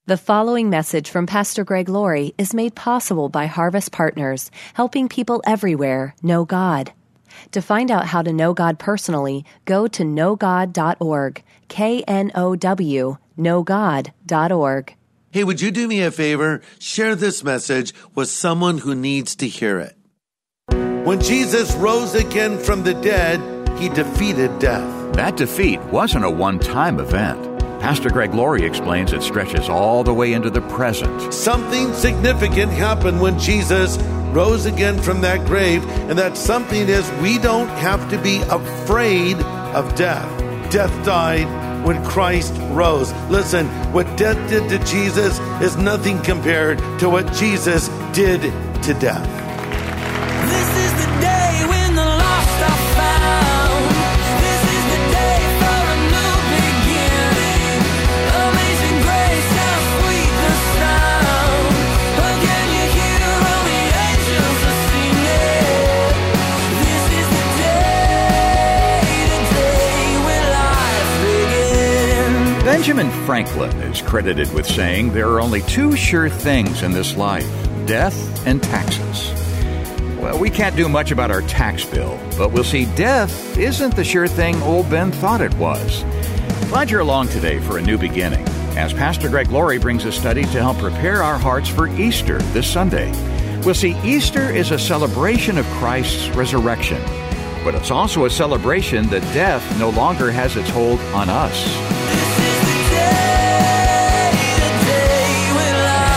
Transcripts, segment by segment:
The following message from Pastor Greg Laurie is made possible by Harvest Partners, helping people everywhere know God. To find out how to know God personally, go to knowgod.org, K-N-O-W, knowgod.org. Hey, would you do me a favor? Share this message with someone who needs to hear it. When Jesus rose again from the dead, he defeated death. That defeat wasn't a one-time event. Pastor Greg Laurie explains it stretches all the way into the present. Something significant happened when Jesus rose again from that grave, and that something is we don't have to be afraid of death. Death died when Christ rose. Listen, what death did to Jesus is nothing compared to what Jesus did to death. This is the day when the lost are found. This is the day for a new beginning. Amazing grace, how sweet the sound. Again you hear all the angels are singing. This is the day when life begins. Benjamin Franklin is credited with saying there are only two sure things in this life, death and taxes. Well, we can't do much about our tax bill, but we'll see death isn't the sure thing old Ben thought it was. Glad you're along today for a new beginning, as Pastor Greg Laurie brings a study to help prepare our hearts for Easter this Sunday. We'll see Easter is a celebration of Christ's resurrection, but it's also a celebration that death no longer has its hold on us. This is the day when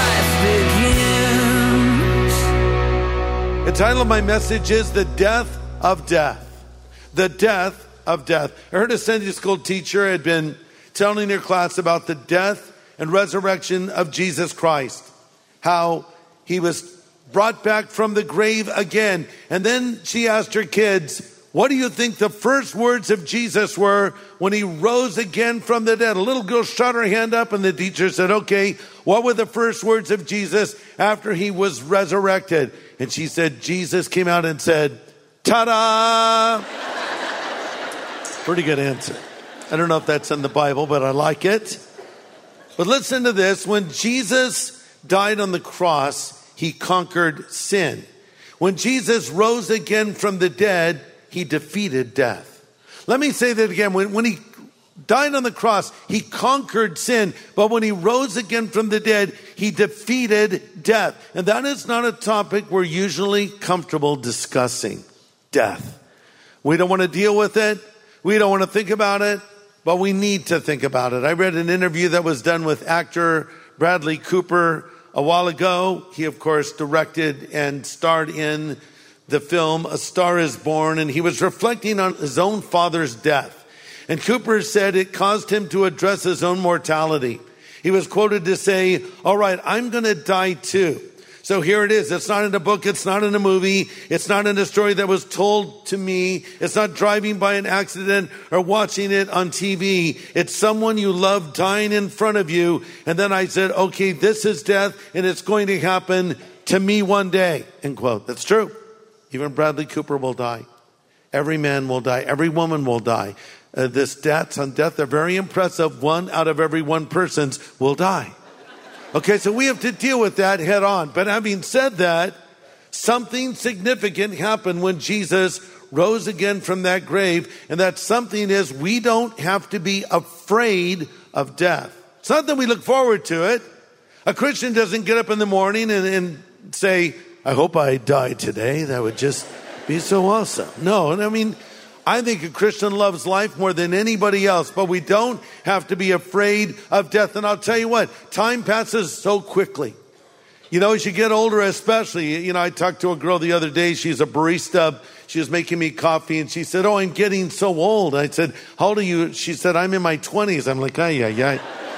life begins. The title of my message is The Death of Death. The Death of Death. I heard a Sunday school teacher had been telling her class about the death and resurrection of Jesus Christ. How he was brought back from the grave again. And then she asked her kids, what do you think the first words of Jesus were when he rose again from the dead? A little girl shot her hand up and the teacher said, okay, what were the first words of Jesus after he was resurrected? And she said, Jesus came out and said, ta-da! Pretty good answer. I don't know if that's in the Bible, but I like it. But listen to this. When Jesus died on the cross, he conquered sin. When Jesus rose again from the dead, he defeated death. Let me say that again. When he died on the cross, he conquered sin. But when he rose again from the dead, he defeated death. And that is not a topic we're usually comfortable discussing. Death. We don't want to deal with it. We don't want to think about it. But we need to think about it. I read an interview that was done with actor Bradley Cooper a while ago. He, of course, directed and starred in the film A Star is Born, and he was reflecting on his own father's death. And Cooper said it caused him to address his own mortality. He was quoted to say, all right, I'm going to die too. So here it is. It's not in a book. It's not in a movie. It's not in a story that was told to me. It's not driving by an accident or watching it on TV. It's someone you love dying in front of you. And then I said, okay, this is death and it's going to happen to me one day. End quote. That's true. Even Bradley Cooper will die. Every man will die. Every woman will die. The stats on death are very impressive. 1 out of every 1 person will die. Okay, so we have to deal with that head on. But having said that, something significant happened when Jesus rose again from that grave. And that something is we don't have to be afraid of death. It's not that we look forward to it. A Christian doesn't get up in the morning and say, I hope I die today. That would just be so awesome. No, I mean, I think a Christian loves life more than anybody else, but we don't have to be afraid of death. And I'll tell you what, time passes so quickly. You know, as you get older especially, I talked to a girl the other day. She's a barista. She was making me coffee and she said, oh, I'm getting so old. I said, how old are you? She said, I'm in my 20s. I'm like, yeah.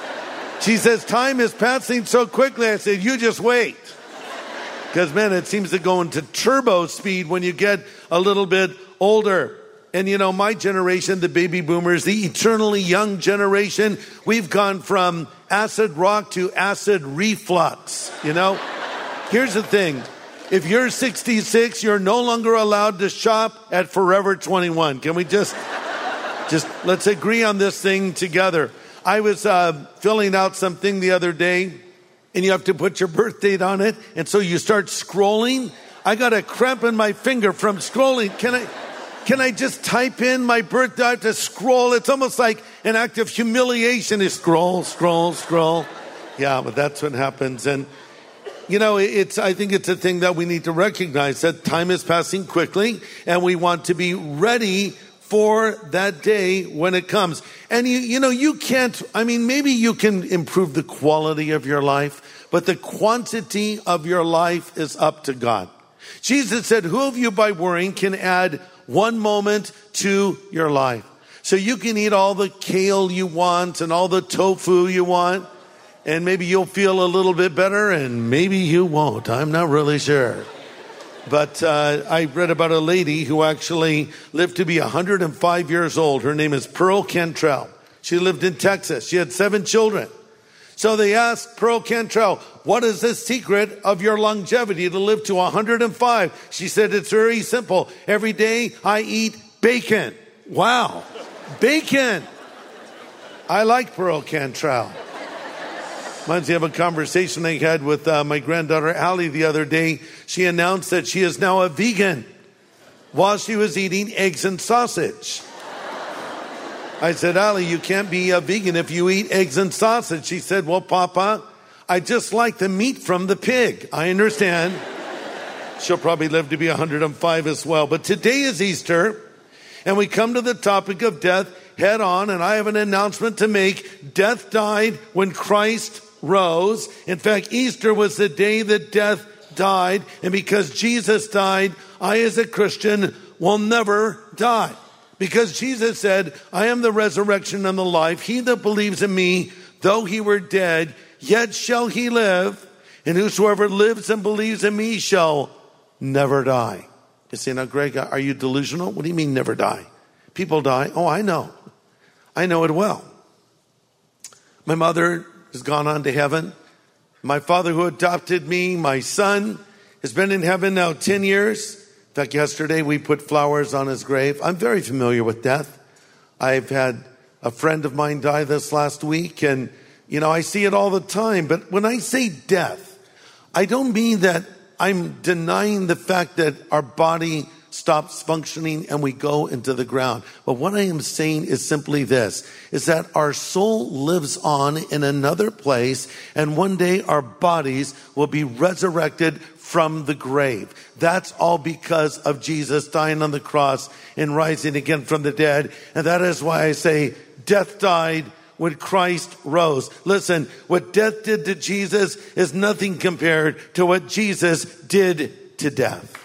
She says, time is passing so quickly. I said, you just wait. Because, man, it seems to go into turbo speed when you get a little bit older. And, my generation, the baby boomers, the eternally young generation, we've gone from acid rock to acid reflux, Here's the thing. If you're 66, you're no longer allowed to shop at Forever 21. Can we just let's agree on this thing together. I was filling out something the other day, and you have to put your birth date on it, and so you start scrolling. I got a cramp in my finger from scrolling. Can I just type in my birthday? I have to scroll. It's almost like an act of humiliation. Is scroll. Yeah, but that's what happens. And you know, I think it's a thing that we need to recognize, that time is passing quickly, and we want to be ready for that day when it comes. And you can't, maybe you can improve the quality of your life, but the quantity of your life is up to God. Jesus said, who of you by worrying can add 1 moment to your life? So you can eat all the kale you want and all the tofu you want, and maybe you'll feel a little bit better, and maybe you won't. I'm not really sure. But I read about a lady who actually lived to be 105 years old. Her name is Pearl Cantrell. She lived in Texas. She had 7 children. So they asked Pearl Cantrell, what is the secret of your longevity to live to 105? She said, it's very simple. Every day I eat bacon. Wow. Bacon. I like Pearl Cantrell. Reminds me of a conversation I had with my granddaughter Allie the other day. She announced that she is now a vegan while she was eating eggs and sausage. I said, Allie, you can't be a vegan if you eat eggs and sausage. She said, well, Papa, I just like the meat from the pig. I understand. She'll probably live to be 105 as well. But today is Easter, and we come to the topic of death head on, and I have an announcement to make. Death died when Christ rose. In fact, Easter was the day that death died, and because Jesus died, I as a Christian will never die. Because Jesus said, I am the resurrection and the life. He that believes in me, though he were dead, yet shall he live. And whosoever lives and believes in me shall never die. You say, now, Greg, are you delusional? What do you mean never die? People die. Oh, I know. I know it well. My mother has gone on to heaven. My father who adopted me, my son, has been in heaven now 10 years. In fact, yesterday we put flowers on his grave. I'm very familiar with death. I've had a friend of mine die this last week, and, I see it all the time. But when I say death, I don't mean that I'm denying the fact that our body stops functioning and we go into the ground. But what I am saying is simply this, is that our soul lives on in another place, and one day our bodies will be resurrected from the grave. That's all because of Jesus dying on the cross and rising again from the dead. And that is why I say death died when Christ rose. Listen, what death did to Jesus is nothing compared to what Jesus did to death.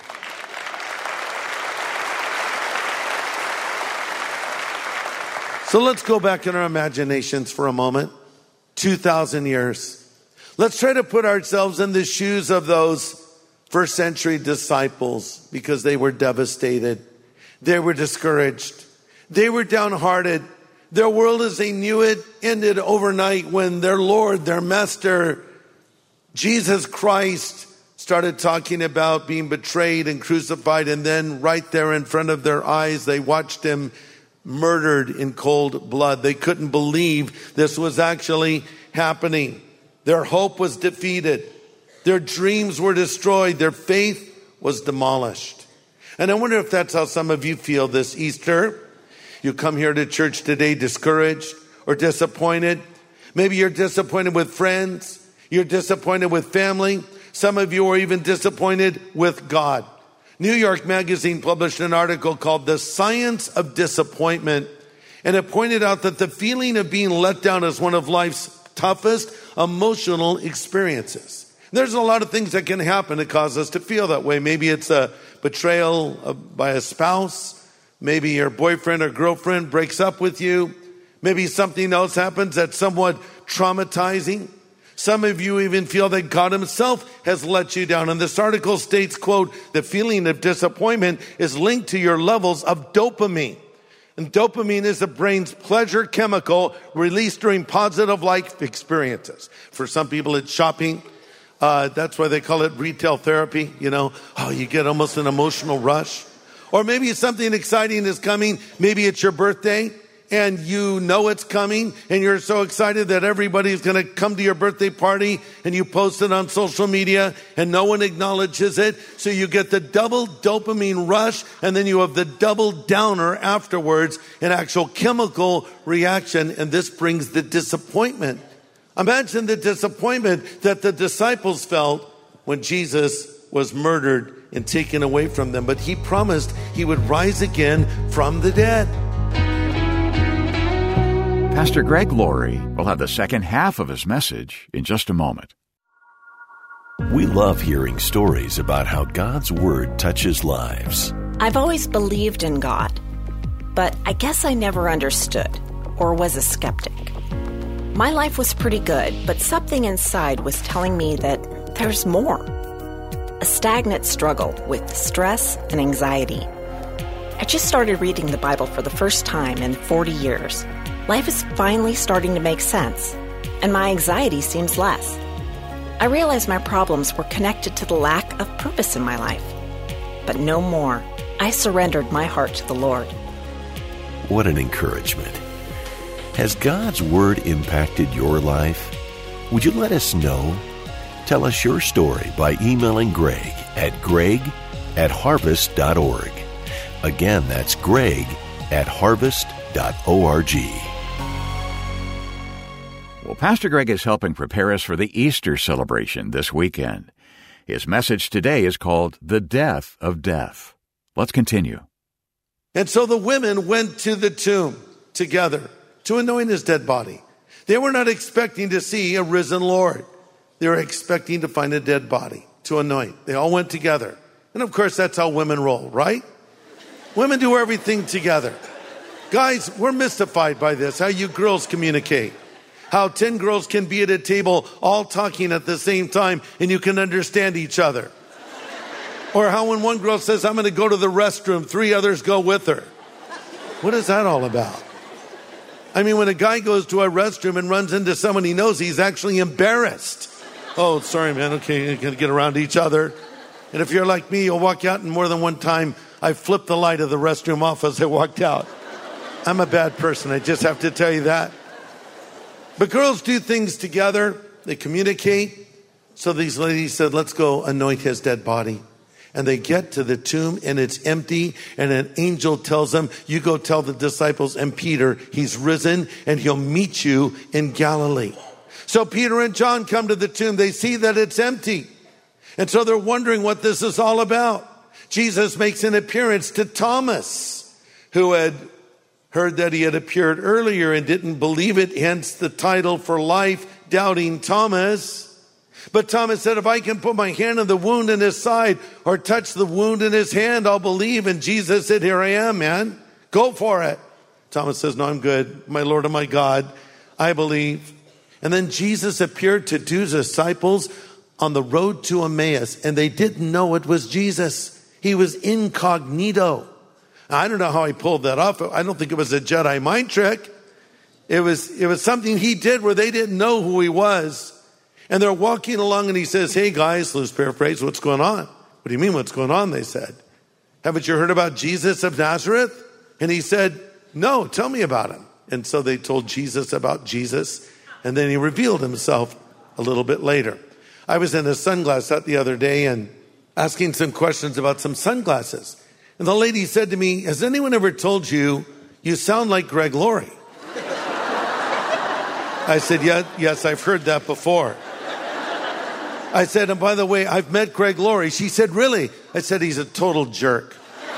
So let's go back in our imaginations for a moment. 2,000 years. Let's try to put ourselves in the shoes of those first century disciples, because they were devastated. They were discouraged. They were downhearted. Their world as they knew it ended overnight when their Lord, their Master, Jesus Christ, started talking about being betrayed and crucified. And then right there in front of their eyes, they watched him murdered in cold blood. They couldn't believe this was actually happening. Their hope was defeated. Their dreams were destroyed. Their faith was demolished. And I wonder if that's how some of you feel this Easter. You come here to church today discouraged or disappointed. Maybe you're disappointed with friends. You're disappointed with family. Some of you are even disappointed with God. New York Magazine published an article called The Science of Disappointment, and it pointed out that the feeling of being let down is one of life's toughest emotional experiences. There's a lot of things that can happen to cause us to feel that way. Maybe it's a betrayal by a spouse. Maybe your boyfriend or girlfriend breaks up with you. Maybe something else happens that's somewhat traumatizing. Some of you even feel that God himself has let you down. And this article states, quote, the feeling of disappointment is linked to your levels of dopamine. And dopamine is the brain's pleasure chemical released during positive life experiences. For some people, it's shopping. That's why they call it retail therapy. You get almost an emotional rush. Or maybe something exciting is coming. Maybe it's your birthday. and you know it's coming and you're so excited that everybody's going to come to your birthday party and you post it on social media and no one acknowledges it. So you get the double dopamine rush and then you have the double downer afterwards, an actual chemical reaction. And this brings the disappointment. Imagine the disappointment that the disciples felt when Jesus was murdered and taken away from them. But he promised he would rise again from the dead. Pastor Greg Laurie will have the second half of his message in just a moment. We love hearing stories about how God's Word touches lives. I've always believed in God, but I guess I never understood or was a skeptic. My life was pretty good, but something inside was telling me that there's more. A stagnant struggle with stress and anxiety. I just started reading the Bible for the first time in 40 years. Life is finally starting to make sense, and my anxiety seems less. I realized my problems were connected to the lack of purpose in my life. But no more. I surrendered my heart to the Lord. What an encouragement. Has God's Word impacted your life? Would you let us know? Tell us your story by emailing Greg at greg@harvest.org. Again, that's greg@harvest.org. Well, Pastor Greg is helping prepare us for the Easter celebration this weekend. His message today is called The Death of Death. Let's continue. And so the women went to the tomb together to anoint his dead body. They were not expecting to see a risen Lord. They were expecting to find a dead body to anoint. They all went together. And of course, that's how women roll, right? Women do everything together. Guys, we're mystified by this, how you girls communicate. How 10 girls can be at a table all talking at the same time and you can understand each other. Or how when one girl says, I'm going to go to the restroom, 3 others go with her. What is that all about? I mean, when a guy goes to a restroom and runs into someone he knows, he's actually embarrassed. Oh, sorry, man. Okay, you're going to get around each other. And if you're like me, you'll walk out and more than one time, I flipped the light of the restroom off as I walked out. I'm a bad person. I just have to tell you that. But girls do things together. They communicate. So these ladies said, let's go anoint his dead body. And they get to the tomb and it's empty. And an angel tells them, you go tell the disciples and Peter, he's risen and he'll meet you in Galilee. So Peter and John come to the tomb. They see that it's empty. And so they're wondering what this is all about. Jesus makes an appearance to Thomas, who had heard that he had appeared earlier and didn't believe it, hence the title for life, Doubting Thomas. But Thomas said, if I can put my hand in the wound in his side or touch the wound in his hand, I'll believe. And Jesus said, here I am, man. Go for it. Thomas says, no, I'm good. My Lord and my God, I believe. And then Jesus appeared to 2 disciples on the road to Emmaus, and they didn't know it was Jesus. He was incognito. I don't know how he pulled that off. I don't think it was a Jedi mind trick. It was something he did where they didn't know who he was. And they're walking along and he says, hey guys, let's paraphrase, what's going on? What do you mean what's going on? They said. Haven't you heard about Jesus of Nazareth? And he said, no, tell me about him. And so they told Jesus about Jesus. And then he revealed himself a little bit later. I was in a sunglass hut the other day and asking some questions about some sunglasses. And the lady said to me, has anyone ever told you, you sound like Greg Laurie? I said, yes, I've heard that before. I said, and by the way, I've met Greg Laurie. She said, really? I said, he's a total jerk.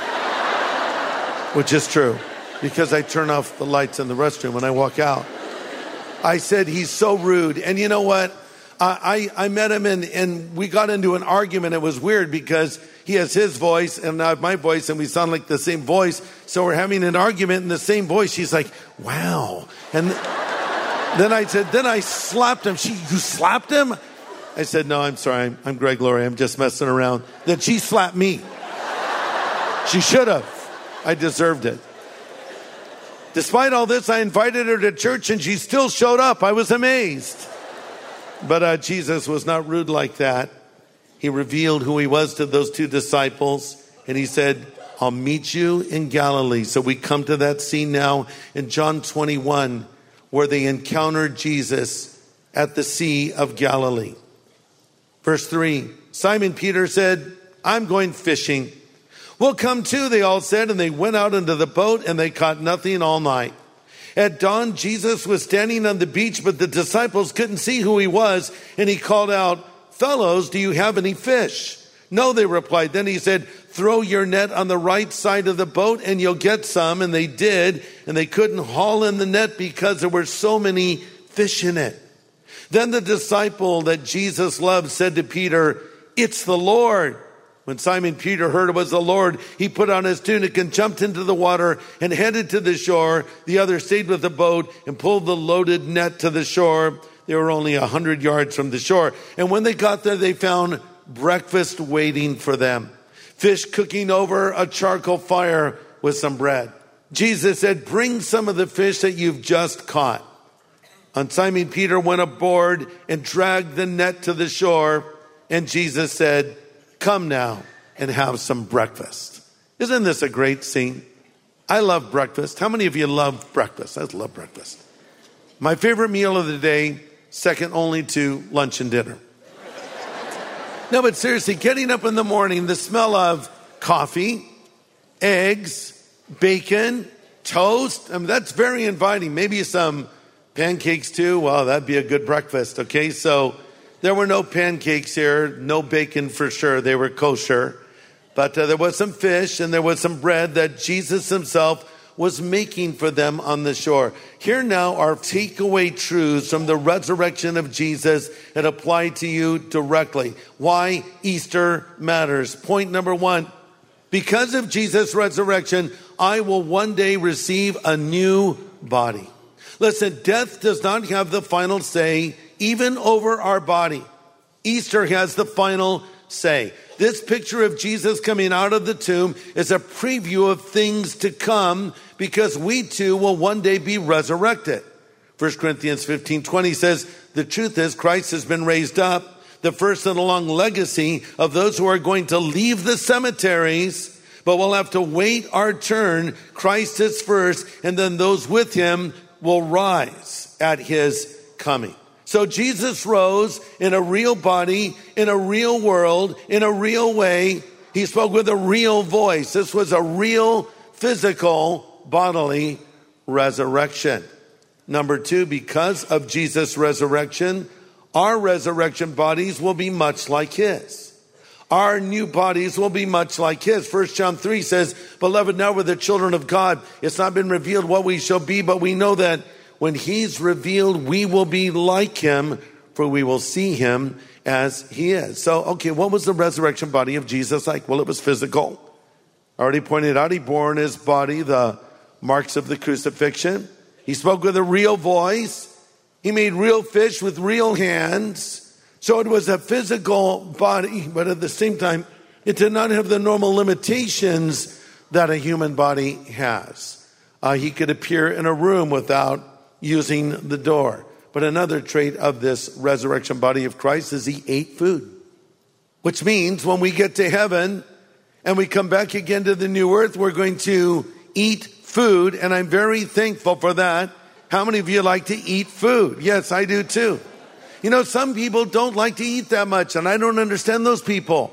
Which is true, because I turn off the lights in the restroom when I walk out. I said, he's so rude. And you know what? I met him and we got into an argument. It was weird because he has his voice and I have my voice and we sound like the same voice. So we're having an argument in the same voice. She's like, wow. And then I said, then I slapped him. You slapped him? I said, no, I'm sorry. I'm Greg Laurie. I'm just messing around. Then she slapped me. She should have. I deserved it. Despite all this, I invited her to church and she still showed up. I was amazed. But Jesus was not rude like that. He revealed who he was to those 2 disciples. And he said, I'll meet you in Galilee. So we come to that scene now in John 21, where they encountered Jesus at the Sea of Galilee. Verse 3, Simon Peter said, I'm going fishing. We'll come too, they all said, and they went out into the boat, and they caught nothing all night. At dawn, Jesus was standing on the beach, but the disciples couldn't see who he was, and he called out, Fellows, do you have any fish? No, they replied. Then he said, throw your net on the right side of the boat and you'll get some. And they did, and they couldn't haul in the net because there were so many fish in it. Then the disciple that Jesus loved said to Peter, it's the Lord. When Simon Peter heard it was the Lord, he put on his tunic and jumped into the water and headed to the shore. The other stayed with the boat and pulled the loaded net to the shore. They were only 100 yards from the shore. And when they got there, they found breakfast waiting for them. Fish cooking over a charcoal fire with some bread. Jesus said, bring some of the fish that you've just caught. And Simon Peter went aboard and dragged the net to the shore. And Jesus said, come now and have some breakfast. Isn't this a great scene? I love breakfast. How many of you love breakfast? I love breakfast. My favorite meal of the day, second only to lunch and dinner. No, but seriously, getting up in the morning, the smell of coffee, eggs, bacon, toast, that's very inviting. Maybe some pancakes too. Well, that'd be a good breakfast, okay? So there were no pancakes here, no bacon for sure. They were kosher. But there was some fish and there was some bread that Jesus himself was making for them on the shore. Here now are takeaway truths from the resurrection of Jesus that apply to you directly. Why Easter matters. Point number 1, because of Jesus' resurrection, I will one day receive a new body. Listen, death does not have the final say, even over our body. Easter has the final say. This picture of Jesus coming out of the tomb is a preview of things to come, because we too will one day be resurrected. 1 Corinthians 15:20 says, the truth is Christ has been raised up, the first in a long legacy of those who are going to leave the cemeteries, but we'll have to wait our turn. Christ is first, and then those with him will rise at his coming. So Jesus rose in a real body, in a real world, in a real way. He spoke with a real voice. This was a real physical bodily resurrection. Number 2, because of Jesus' resurrection, our resurrection bodies will be much like his. Our new bodies will be much like his. 1 John 3 says, Beloved, now we're the children of God. It's not been revealed what we shall be, but we know that when he's revealed, we will be like him, for we will see him as he is. So, okay, what was the resurrection body of Jesus like? Well, it was physical. I already pointed out, he bore in his body the marks of the crucifixion. He spoke with a real voice. He made real fish with real hands. So it was a physical body, but at the same time, it did not have the normal limitations that a human body has. He could appear in a room without using the door. But another trait of this resurrection body of Christ is he ate food. Which means when we get to heaven and we come back again to the new earth, we're going to eat food. And I'm very thankful for that. How many of you like to eat food? Yes, I do too. You know, some people don't like to eat that much, and I don't understand those people.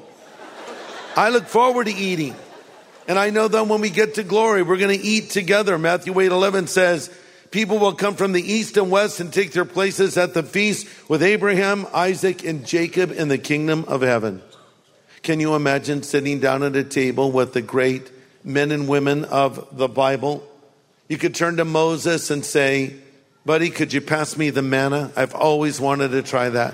I look forward to eating. And I know that when we get to glory, we're going to eat together. Matthew 8:11 says, people will come from the east and west and take their places at the feast with Abraham, Isaac, and Jacob in the kingdom of heaven. Can you imagine sitting down at a table with the great men and women of the Bible? You could turn to Moses and say, buddy, could you pass me the manna? I've always wanted to try that.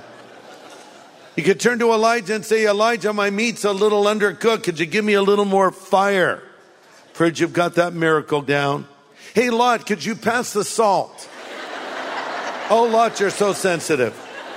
You could turn to Elijah and say, Elijah, my meat's a little undercooked. Could you give me a little more fire? Heard you've got that miracle down. Hey, Lot, could you pass the salt? Oh, Lot, you're so sensitive.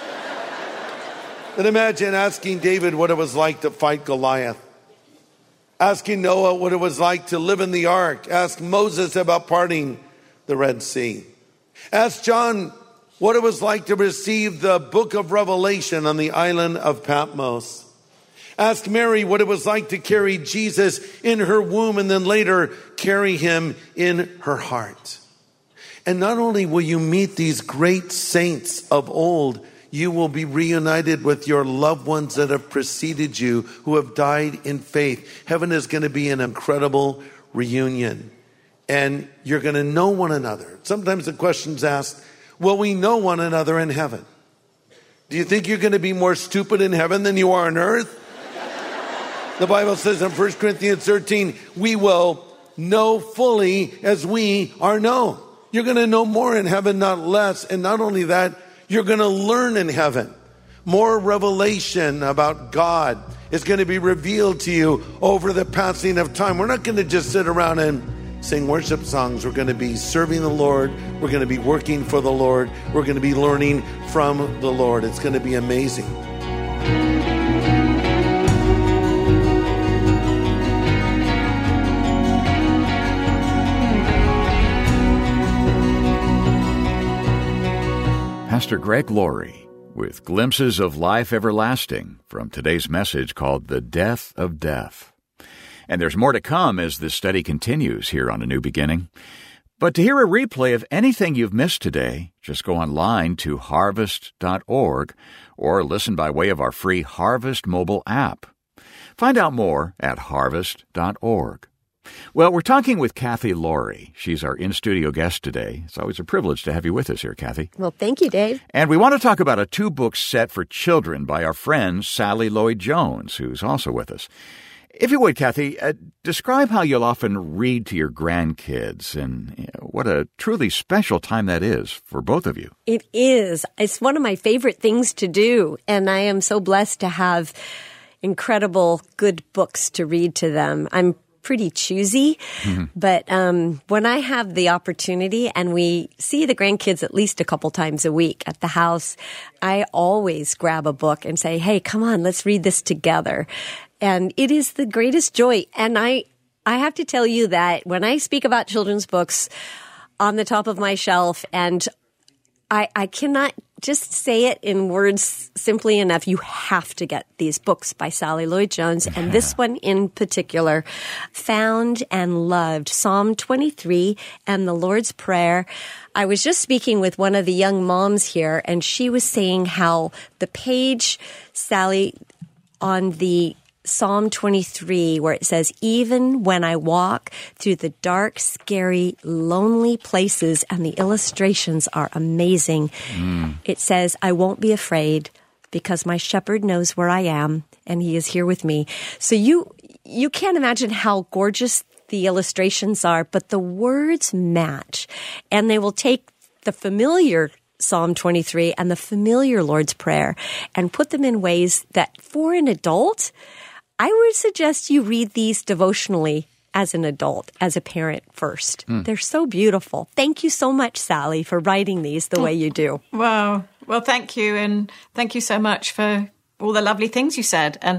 And imagine asking David what it was like to fight Goliath. Asking Noah what it was like to live in the ark. Ask Moses about parting the Red Sea. Ask John what it was like to receive the book of Revelation on the island of Patmos. Ask Mary what it was like to carry Jesus in her womb and then later carry him in her heart. And not only will you meet these great saints of old, you will be reunited with your loved ones that have preceded you, who have died in faith. Heaven is going to be an incredible reunion. And you're going to know one another. Sometimes the question's asked, will we know one another in heaven? Do you think you're going to be more stupid in heaven than you are on earth? The Bible says in 1 Corinthians 13, we will know fully as we are known. You're going to know more in heaven, not less. And not only that, you're going to learn in heaven. More revelation about God is going to be revealed to you over the passing of time. We're not going to just sit around and sing worship songs. We're going to be serving the Lord. We're going to be working for the Lord. We're going to be learning from the Lord. It's going to be amazing. Pastor Greg Laurie with glimpses of life everlasting from today's message called The Death of Death. And there's more to come as this study continues here on A New Beginning. But to hear a replay of anything you've missed today, just go online to harvest.org or listen by way of our free Harvest mobile app. Find out more at harvest.org. Well, we're talking with Kathy Laurie. She's our in-studio guest today. It's always a privilege to have you with us here, Kathy. Well, thank you, Dave. And we want to talk about a 2-book set for children by our friend Sally Lloyd-Jones, who's also with us. If you would, Kathy, describe how you'll often read to your grandkids and what a truly special time that is for both of you. It is. It's one of my favorite things to do, and I am so blessed to have incredible, good books to read to them. I'm pretty choosy, but when I have the opportunity, and we see the grandkids at least a couple times a week at the house, I always grab a book and say, hey, come on, let's read this together. And it is the greatest joy. And I have to tell you that when I speak about children's books on the top of my shelf, and I cannot just say it in words simply enough. You have to get these books by Sally Lloyd-Jones, and this one in particular, Found and Loved, Psalm 23 and the Lord's Prayer. I was just speaking with one of the young moms here, and she was saying how the page, Sally, on the Psalm 23, where it says, even when I walk through the dark, scary, lonely places, and the illustrations are amazing. It says, I won't be afraid because my shepherd knows where I am and he is here with me. So you can't imagine how gorgeous the illustrations are, but the words match, and they will take the familiar Psalm 23 and the familiar Lord's Prayer and put them in ways that for an adult, I would suggest you read these devotionally as an adult, as a parent first. They're so beautiful. Thank you so much, Sally, for writing these the way you do. Wow. Well, thank you. And thank you so much for all the lovely things you said. And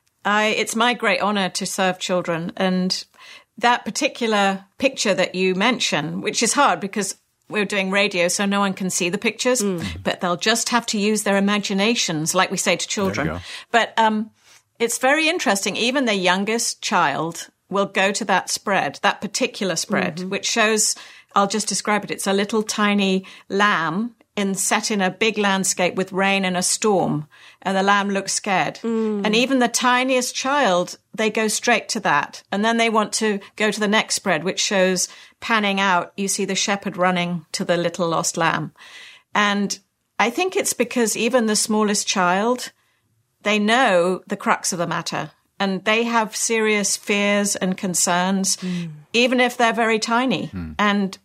it's my great honor to serve children. And that particular picture that you mentioned, which is hard because we're doing radio, so no one can see the pictures, but they'll just have to use their imaginations, like we say to children. But it's very interesting. Even the youngest child will go to that spread, that particular spread, which shows, I'll just describe it. It's a little tiny lamb set in a big landscape with rain and a storm, and the lamb looks scared. And even the tiniest child, they go straight to that. And then they want to go to the next spread, which shows, panning out, you see the shepherd running to the little lost lamb. And I think it's because even the smallest child, they know the crux of the matter, and they have serious fears and concerns, even if they're very tiny. And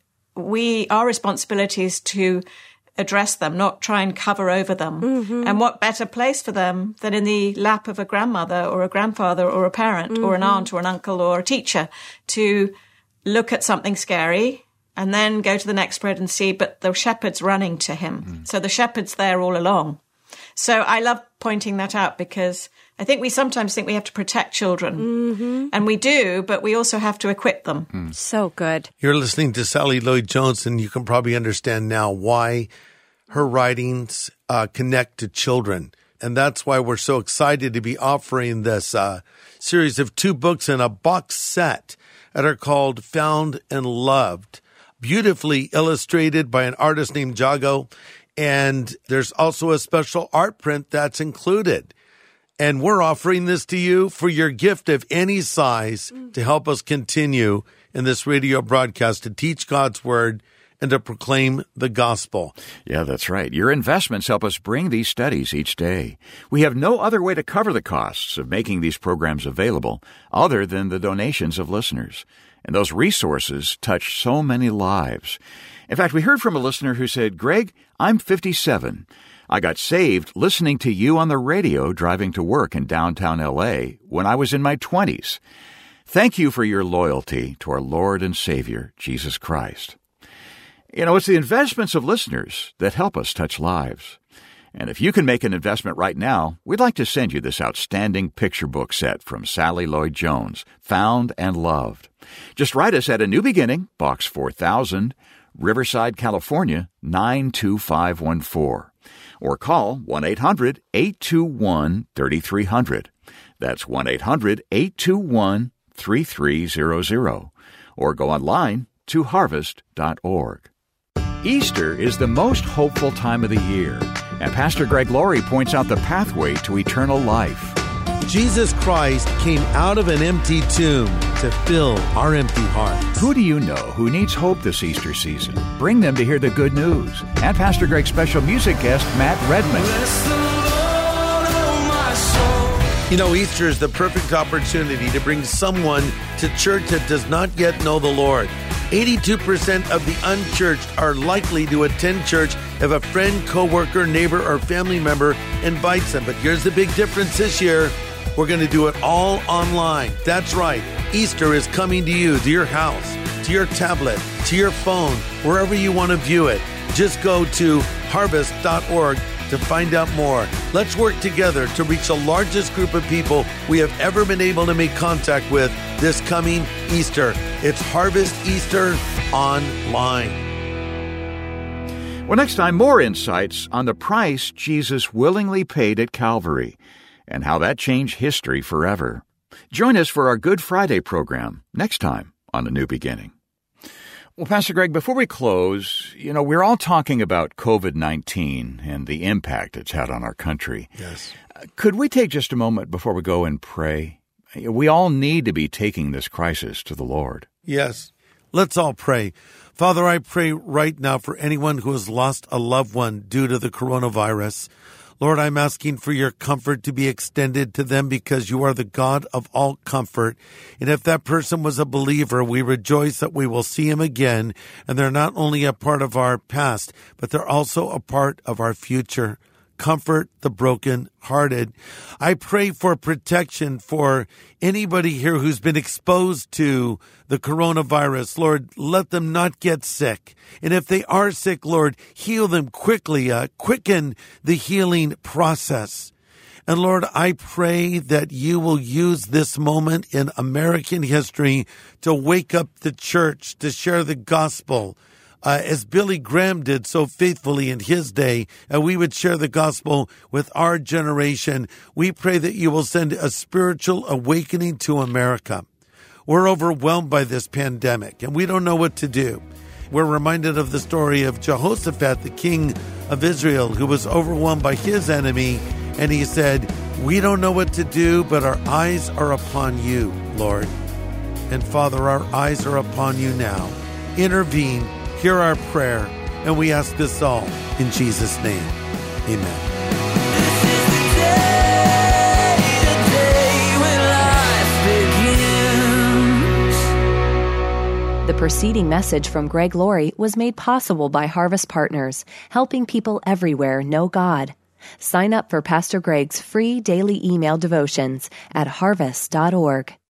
our responsibility is to address them, not try and cover over them. And what better place for them than in the lap of a grandmother or a grandfather or a parent or an aunt or an uncle or a teacher to look at something scary and then go to the next spread and see, but the shepherd's running to him. So the shepherd's there all along. So I love pointing that out because I think we sometimes think we have to protect children. And we do, but we also have to equip them. So good. You're listening to Sally Lloyd-Jones, and you can probably understand now why her writings connect to children, And that's why we're so excited to be offering this series of 2 books in a box set that are called Found and Loved, beautifully illustrated by an artist named Jago. And there's also a special art print that's included. And we're offering this to you for your gift of any size to help us continue in this radio broadcast to teach God's Word and to proclaim the gospel. Yeah, that's right. Your investments help us bring these studies each day. We have no other way to cover the costs of making these programs available other than the donations of listeners. And those resources touch so many lives. In fact, we heard from a listener who said, Greg, I'm 57. I got saved listening to you on the radio driving to work in downtown L.A. when I was in my 20s. Thank you for your loyalty to our Lord and Savior, Jesus Christ. You know, it's the investments of listeners that help us touch lives. And if you can make an investment right now, we'd like to send you this outstanding picture book set from Sally Lloyd-Jones, Found and Loved. Just write us at A New Beginning, Box 4000, Riverside, California, 92514. Or call 1-800-821-3300. That's 1-800-821-3300. Or go online to harvest.org. Easter is the most hopeful time of the year, and Pastor Greg Laurie points out the pathway to eternal life. Jesus Christ came out of an empty tomb to fill our empty hearts. Who do you know who needs hope this Easter season? Bring them to hear the good news. And Pastor Greg's special music guest, Matt Redman. Bless the Lord, oh my soul. You know, Easter is the perfect opportunity to bring someone to church that does not yet know the Lord. 82% of the unchurched are likely to attend church if a friend, coworker, neighbor, or family member invites them. But here's the big difference this year. We're going to do it all online. That's right. Easter is coming to you, to your house, to your tablet, to your phone, wherever you want to view it. Just go to harvest.org to find out more. Let's work together to reach the largest group of people we have ever been able to make contact with this coming Easter. It's Harvest Easter Online. Well, next time, more insights on the price Jesus willingly paid at Calvary and how that changed history forever. Join us for our Good Friday program next time on A New Beginning. Well, Pastor Greg, before we close, you know, we're all talking about COVID-19 and the impact it's had on our country. Yes. Could we take just a moment before we go and pray? We all need to be taking this crisis to the Lord. Yes. Let's all pray. Father, I pray right now for anyone who has lost a loved one due to the coronavirus. Lord, I'm asking for your comfort to be extended to them because you are the God of all comfort. And if that person was a believer, we rejoice that we will see him again. And they're not only a part of our past, but they're also a part of our future. Comfort the broken-hearted. I pray for protection for anybody here who's been exposed to the coronavirus. Lord, let them not get sick. And if they are sick, Lord, heal them quickly, quicken the healing process. And Lord, I pray that you will use this moment in American history to wake up the church, to share the gospel, as Billy Graham did so faithfully in his day, and we would share the gospel with our generation. We pray that you will send a spiritual awakening to America. We're overwhelmed by this pandemic, and we don't know what to do. We're reminded of the story of Jehoshaphat, the king of Israel, who was overwhelmed by his enemy, and he said, "We don't know what to do, but our eyes are upon you, Lord." And Father, our eyes are upon you now. Intervene. Hear our prayer, and we ask this all in Jesus' name. Amen. This is the day when life begins. The preceding message from Greg Laurie was made possible by Harvest Partners, helping people everywhere know God. Sign up for Pastor Greg's free daily email devotions at harvest.org.